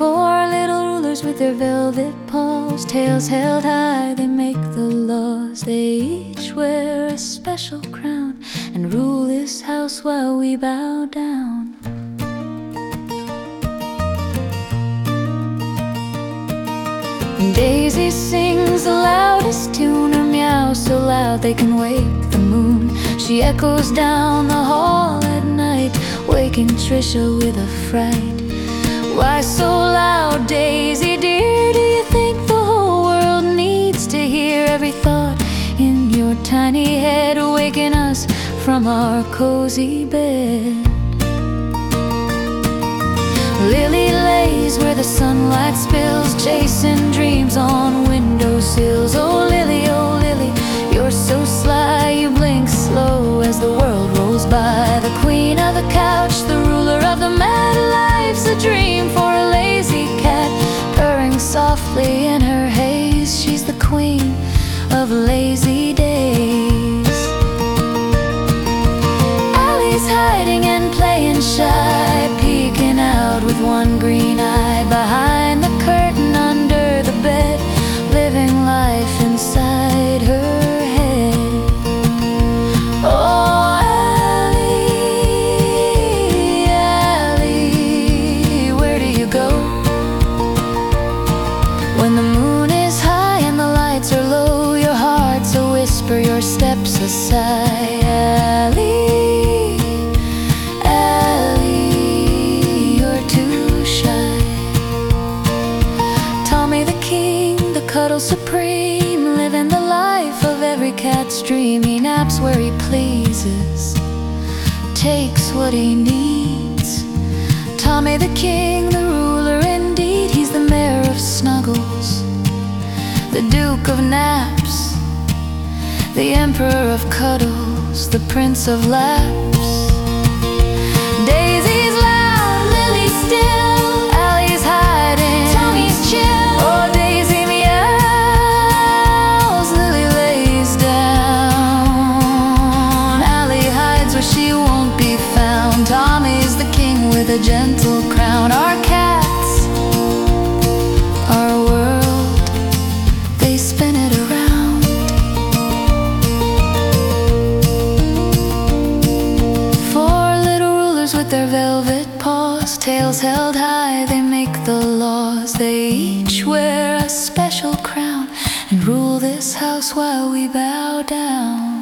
Four little rulers with their velvet paws, tails held high, they make the laws. They each wear a special crown and rule this house while we bow down. Daisy sings the loudest tune, her meow so loud they can wake the moon. She echoes down the hall at night, waking Trisha with a fright. Why so loud, Daisy dear? Do you think the whole world needs to hear every thought in your tiny head, waking us from our cozy bed? Lily lays where the sunlight spills, chasing dreams on windowsills. Oh Lily, you're so sly, you blink slow as the world rolls by. The queen of the couch, the ruler of the mad, life's a dream for a lazy cat, purring softly in her haze. She's the queen of lazy days. Allie's hiding and playing shy, peeking out with one green eye behind the curtain under the bed, living life inside her head. Oh Allie, Allie, where do you go? When the moon is high and the lights are low, your heart's a whisper, your steps a sigh. Allie, Allie, you're too shy. Tommy the king, the cuddle supreme, living the life of every cat's dream. He naps where he pleases, takes what he needs. Tommy the king, the ruler indeed. He's the mayor of snuggles, the duke of naps, the emperor of cuddles, the prince of laps. Daisy's loud, Lily's still, Allie's hiding, Tommy's chill. Oh Daisy meows, Lily lays down, Allie hides where she won't be found. Tommy's the king with a gentle crown. Our cats, our world, they spin it around. Four little rulers with their velvet paws, tails held high, they make the laws. They each wear a special crown and rule this house while we bow down.